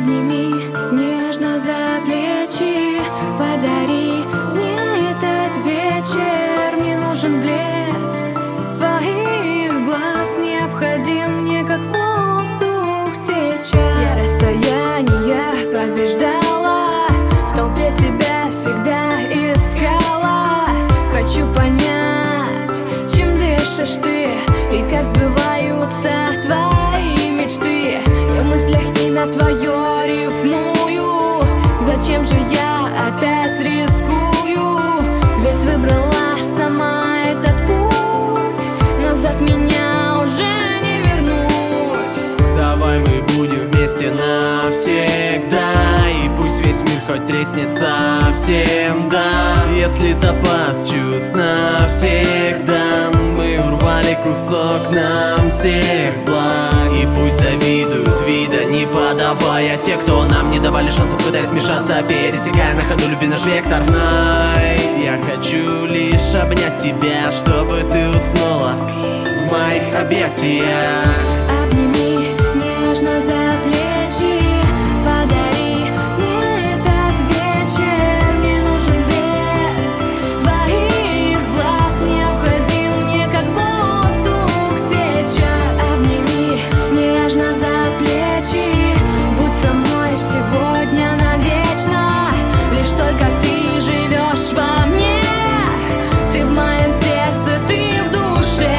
Обними нежно за плечи, подари мне этот вечер. Мне нужен блеск твоих глаз, необходим мне как воздух сейчас. Я расстояние побеждала, в толпе тебя всегда искала. Хочу понять, чем дышишь ты и как сбываются твои мечты. Я в мыслях имя твое рифмую. Зачем же я опять рискую? Ведь выбрала сама этот путь, назад меня уже не вернуть. Давай мы будем вместе навсегда, и пусть весь мир хоть треснет совсем, да. Если запас чувств навсегда, мы урвали кусок нам всех благ. И пусть завидуют, вида не подавая те, кто нам не давали шанса, пытаясь смешаться, пересекая на ходу любви наш вектор. Знай, я хочу лишь обнять тебя, чтобы ты уснула в моих объятиях. Обними нежно за плечи, подари мне этот вечер. Мне нужен блеск твоих глаз, необходим мне как воздух сейчас. Обними нежно за плечи, будь со мной сегодня навечно. Лишь только ты живешь во мне, ты в моем сердце, ты в душе.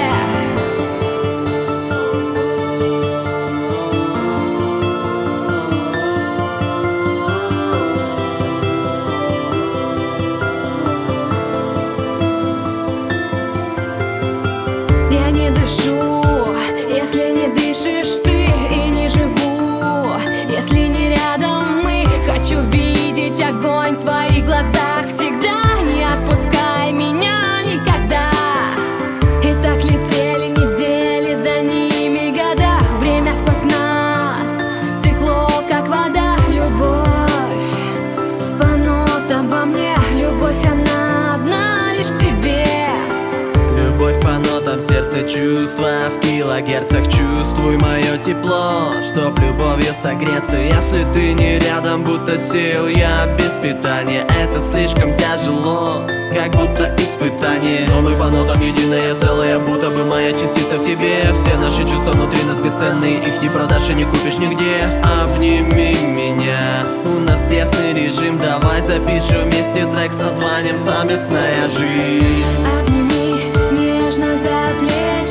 Я не дышу, если не дышишь ты, и не живу, если не рядом мы. Хочу видеть огонь в твоих глазах всегда. Не отпускай меня никогда. И так летели недели, за ними года. Время сквозь нас текло, как вода. Любовь по нотам во мне, любовь она одна лишь к тебе. Любовь по нотам, сердце чувства в килогерцах. Чувствуй мое тепло, чтоб любовью согреться. Если ты не рядом, будто сел я без питания. Это слишком тяжело, как будто испытание. Но мы по нотам единое целое, будто бы моя частица в тебе. Все наши чувства внутри нас бесценные, их не продашь и не купишь нигде. Обними меня, у нас тесный режим. Давай запишем вместе трек с названием «Совместная жизнь». Обними нежно за плечи,